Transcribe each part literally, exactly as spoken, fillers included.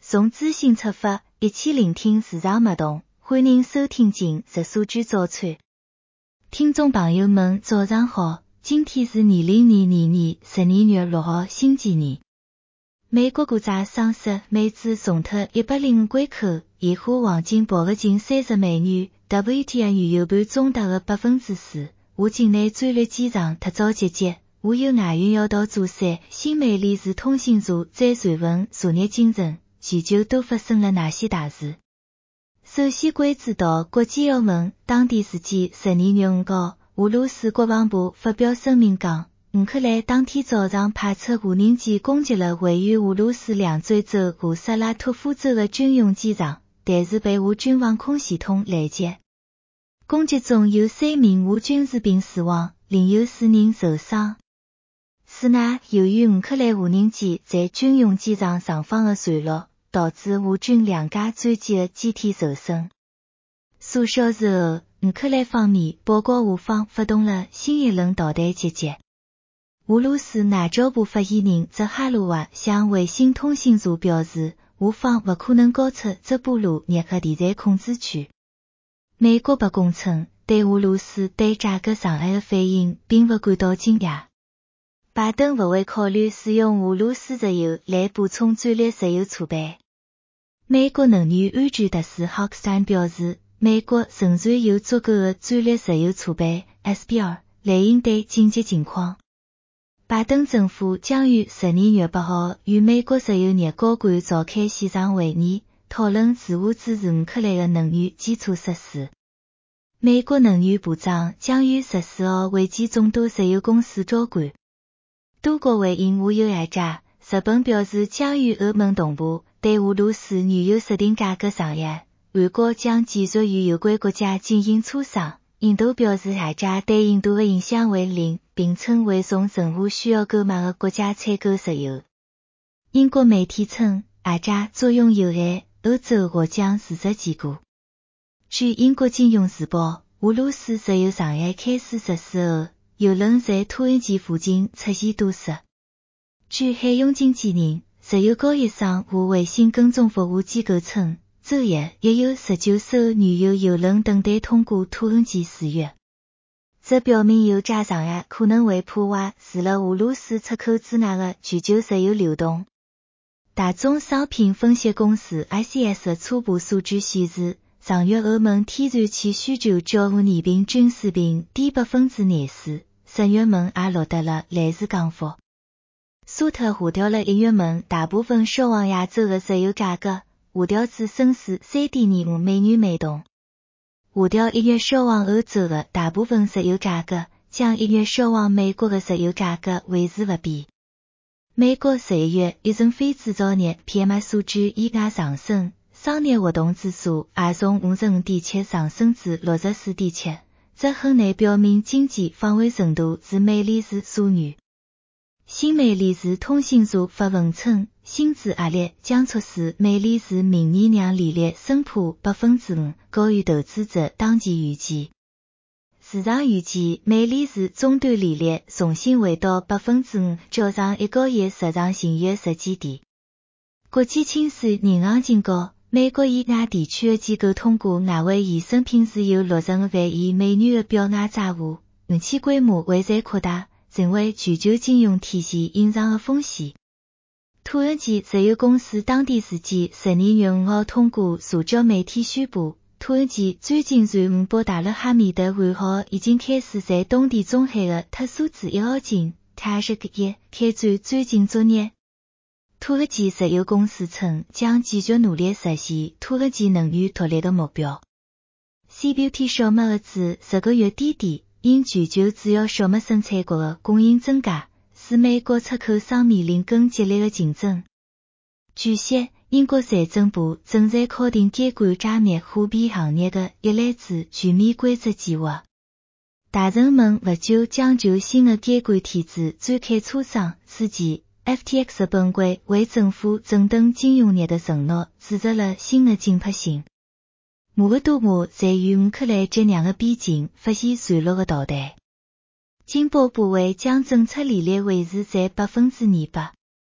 从资讯出发，一起聆听市场脉动，欢迎收听今日数据早餐。听众朋友们，早上好，今天是二零二二年十二月六号星期二。美国股债双十美指重脱一百零五关口，现货黄金报个近三十美元 ，W T I 原油盘中达个百分之四，华境内战略机场特早集结。还有外运要道做三，新美利士通信社再传闻昨日精神，全球都发生了哪些大事？首先关注到国际澳门，当地时间十二月五号，俄罗斯国防部发表声明讲，乌克兰当天早上派出无人机攻击了位于俄罗斯两州州和萨拉托夫州的军用机场，但是被俄军防空系统拦截。攻击中有三名俄军士兵死亡，另有四人受伤。此外，由于乌克兰无人机在军用机场上方的墜落，导致俄军两架战机的机体受损。数小时后，乌克兰方面报告俄方发动了新一轮导弹集结。俄罗斯外交部发言人扎哈罗娃向卫星通信社表示，俄方不可能交出扎波罗热核电站控制区。美国白宫称，对俄罗斯对价格上来的反应并不感到惊讶。拜登不会考虑使用俄罗斯石油来补充战略石油储备。美国能源安全特使霍克斯坦表示，美国仍然有足够的战略石油储备 S P R 来应对紧急情况。拜登政府将于十二月八号与美国石油业高管召开线上会议，讨论如何支持乌克兰的能源基础设施。美国能源部长将于十四号会见众多石油公司高管。多国回应俄油压价，日本表示将与欧盟同步对俄罗斯原油设定价格上限，韩国将继续与有关国家进行磋商。印度表示压价对印度的影响为零，并称会从任何需要购买的国家采购石油。英国媒体称压价作用有限，欧洲或将事实结果。据英国金融时报，俄罗斯石油上限开始实施后，油轮在土耳其附近出现堵塞。据海洋经纪人、石油交易商和卫星跟踪服务机构称，周一也有十九艘原油油轮等待通过土耳其水域。这表明油价上限可能会破坏除了俄罗斯出口之外的全球石油流动。大宗商品分析公司 I C S 的初步数据显示，上月欧盟天然气需求较去年平均水平低百分之廿四。十月份也录得了类似降幅。沙特下调了一月份大部分销往亚洲的石油价格，下调至升至 三点二五美元每桶。下调一月销往欧洲的大部分石油价格，将一月销往美国的石油价格维持不变。美国十一月一成非制造业 P M I 数据意外上升，商业活动指数也从 五十五点七 上升至 六十四点七。这很难表明经济放缓程度是美利士所愿。新美利士通信社发文称，薪资压力将促使美利士明年让利率升破 百分之五， 高于投资者当前预期。市场预计美利士终端利率重新回到 百分之五， 较上一个月实场行月时间点。国际清算银行警告，美国以外地区的机构通过外汇衍生品持有六十五万亿美元的表外债务，预期规模会再扩大，成为全球金融体系隐藏的风险。土耳其石油公司当地时间十二月五号通过社交媒体宣布，土耳其钻井船五波达勒哈米德one号已经开始在东地中海的特苏兹一号井 Tashkent 一开展钻井作业。土耳其石油公司称将继续努力实现土耳其能源独立的目标。C B O T 小麦的指十个月低点，因全球主要小麦生产国的供应增加，使美国出口商面临更激烈的竞争。据悉，英国财政部正在考定监管加密货币行业的一揽子全面规则计划。大臣们不久将就新的监管体制展开磋商。此前F T X 本会为政府整顿金融业的承诺指出了新的紧迫性。摩尔多瓦在与乌克兰接壤的边境发现残落的导弹。津巴布韦将政策利率维持在 百分之二百。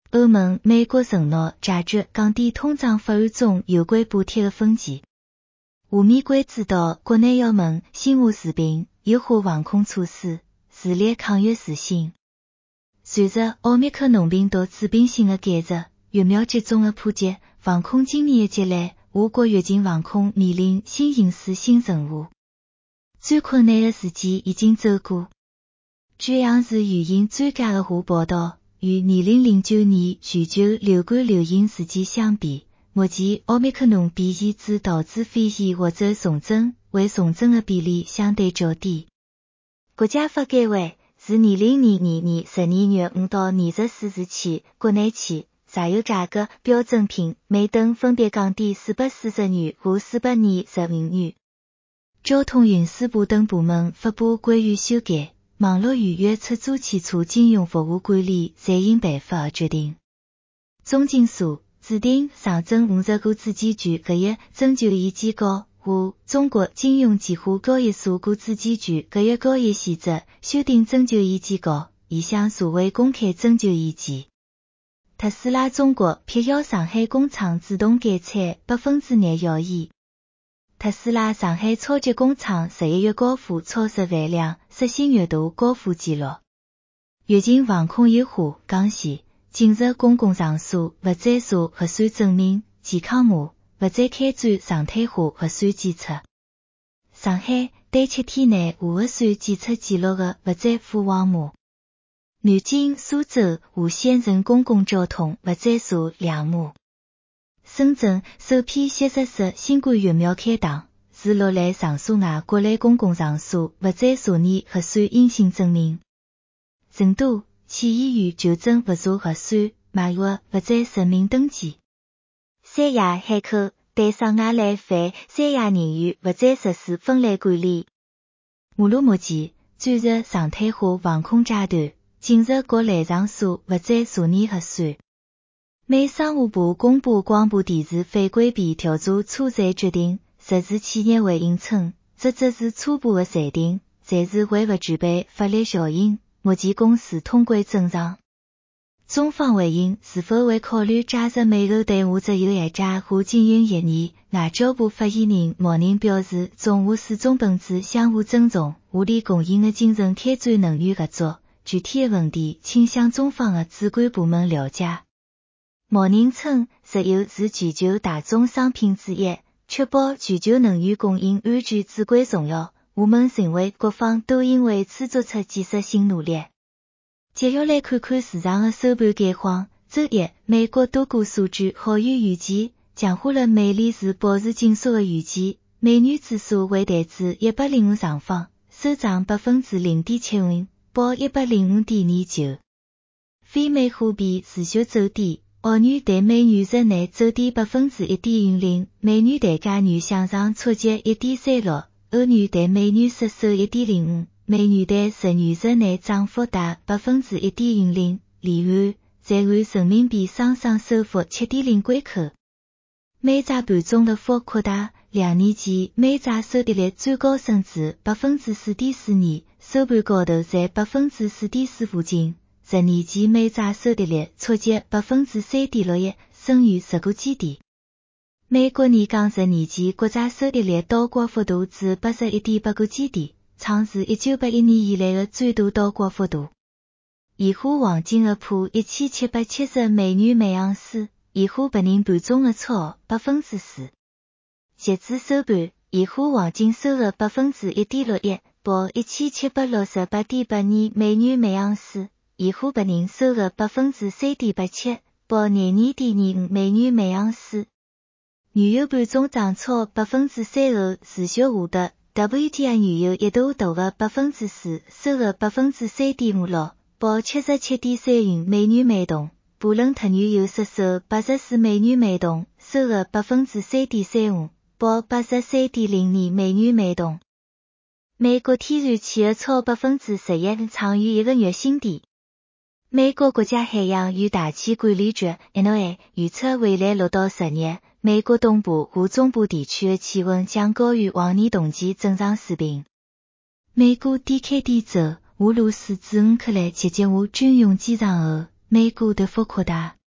欧盟、美国承诺解决降低通胀法案中有关补贴的分歧。下面关注到国内要问新华视频优化防控措施，自立抗疫自信。随着奥密克戎病毒致病性的减弱，疫苗接种的普及，防控今年的积累，我国疫情防控面临新形势新任务。最困难的时期已经走过。据央视语音专家的话报道，与二零零九年全球流感流行时期相比，目前奥密克戎变异株导致肺炎或者重症为重症的比例相对较低。国家发改委自二零二二年十二月五到二十四日起，国内汽、柴油价格标准品每吨分别降低四百四十元和四百二十五元。交通运输部等部门发布关于修改网络预约出租汽车金融服务管理暂行办法的决定。中金所制定上证五十个子机具各一征求意见稿和中国金融计划交易所个子机具各一交易细则修订征求意见稿，已向社会公开征求意见。特斯拉中国辟谣上海工厂自动减产百分之廿谣言。特斯拉上海超级工厂十一月交付超十万辆，刷新月度交付纪录。疫情防控优化讲线，进入公共场所不再查核酸证明、健康码，不再开展常态化核酸检测。上海对七天内无核酸检测记录的不再附黄码。南京、苏州、无县城公共交通不再查两码。深圳首批吸食式新冠疫苗开打，自六类场所外各类公共场所不再查验核酸阴性证明。成都去医院就诊不查核酸，买药不再实名登记。三亚海口对上外来返三亚人员不再实施分类管理。马路目前转入常态化防控阶段，进入各类场所不再查验核酸。美商务部公布广播电视法规被调查车站决定，涉事企业回应称，这只是初步的裁定，暂时还不具备法律效应，目前公司通关正常。中方回应是否会考虑加入美国对华自由业界和禁运协议，外交部发言人毛宁表示，中华始终本着相互尊重、互利共赢的精神开展能源合作，具体的问题请向中方的主管部门了解。毛宁称，石油是全球大宗商品之一，确保全球能源供应安全至关重要，我们认为各方都应为此做出建设性努力。接下来看看市场的收盘概况。周一，美国多个数据好于预期，强化了美联储保持紧缩的预期，美元指数为台指一百零五上方，收涨百分之零点七五，报一百零五点二九。非美货币持续走低，澳元对美元日内走低百分之一点五零，美元对加元向上触及一点三六，欧元对美元失守一点零五。美元对十元日内涨幅达百分之一点五零，离岸在岸人民币双双收复七点零关口。美债盘中的幅扩大，两年期美债收益率最高升至百分之四点四二，收盘高头在百分之四点四附近。十年期美债收益率触及百分之三点六一，升逾十个基点。美国年港十年期国债收益率倒挂幅度至八十一点八个基点。创自一九八一年以来的最大倒挂幅度。现货黄金的破一千七百七十美元每盎司，现货白银盘中的超百分之四。截至收盘，现货黄金收入百分之一点六一，报一千七百六十八点八二美元每盎司；现货白银收入百分之三点八七，报廿二点二五美元每盎司。原油盘中涨超百分之三后持续下跌。W T I 原油一度大幅百分之四，收入百分之三点五六，报七十七点三元美元每桶。布伦特原油失守八十四美元每桶，收入百分之三点三五，报八十三点零二美元每桶。美国天然气的超百分之十一，创于一个月新低。美国国家海洋与大气管理局 N O A 预测未来六到十日，美国东部和中部地区的气温将高于往年冬季正常水平。美国迪凯迪州俄罗斯自乌克兰袭击华军用机场后，美国的幅扩大。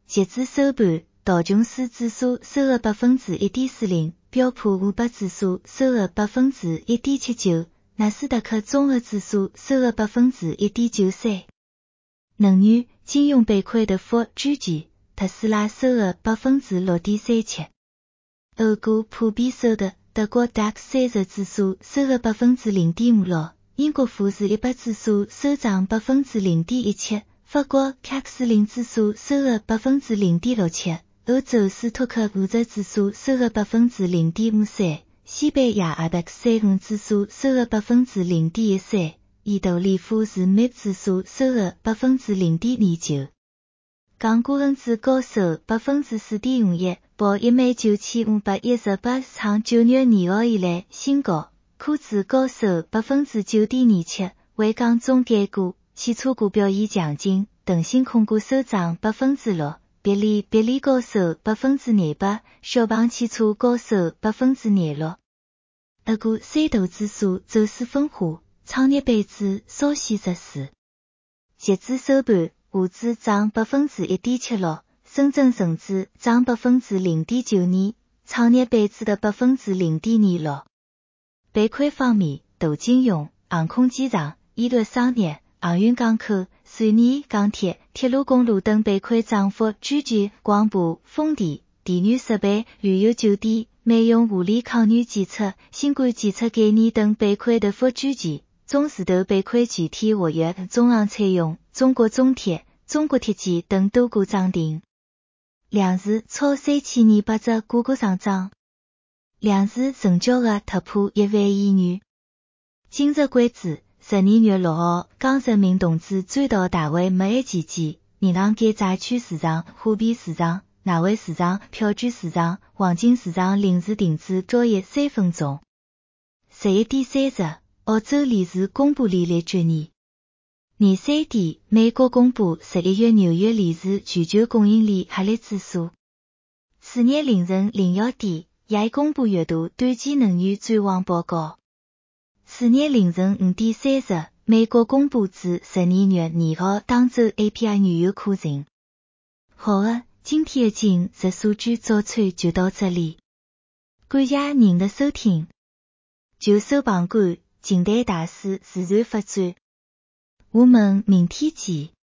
截至收盘，道琼斯指数收入 百分之一点四零， 标普五百指数收入 百分之一点七九， 纳斯达克综合指数收入 百分之一点九三。能源、金融板块的幅居前，特斯拉收入 百分之六点三七。欧股普遍收的，德国 D A X 三十指数收入 百分之零点五六， 英国富时一百指数收涨 百分之零点一七， 法国 C A C 四十指数收入 百分之零点六七， 欧洲斯托克五十指数收入 百分之零点五三， 西班牙 I B E X 三十指数收入 百分之零点一三， 意大利富时 M I P 指数收入 百分之零点二九。港股恒指高收 百分之四点五一， 报 一万九千五百一十八， 创九月二号以来新高。科指高收 百分之九点二七， 为港中概股、汽车股表现强劲，腾讯控股收涨 百分之六， 比利比利高收 百分之廿八， 小鹏汽车高收 百分之廿六。俄股三大指数走势分化，创业板指稍显弱势。截至收盘，沪指涨 百分之一点七六， 深圳成指涨 百分之零点九二， 创业板指的 百分之零点二六。板块方面，大金融、航空机场、医疗商业、航运港口、水泥、钢铁、铁路公路等板块涨幅居前，广播、风电、电源设备、旅游酒店、美容护理、抗原检测、新冠检测概念等板块跌幅居前。中字头板块具体活跃，中航采用、中国中铁、中国铁建等多股涨停。两市超三千二百只个股上涨，两市成交额突破一万亿元。今日关注十二月六号，江泽民同志追悼大会没一期间，银行间债券市场、货币市场、外汇市场、票据市场、黄金市场临时停止交易三分钟。十一点三十，澳洲理事公布利率决议。廿三点，美国公布十一月纽约理事全球供应链合力指数。次日凌晨零一点，也公布月度短期能源展望报告。次日凌晨五点三十，美国公布至十二月二号当周 A P I 原油库存。好的，今天的今日数据早餐就到这里，感谢您的收听。就收旁观，近代大师自然发展。我们明天见。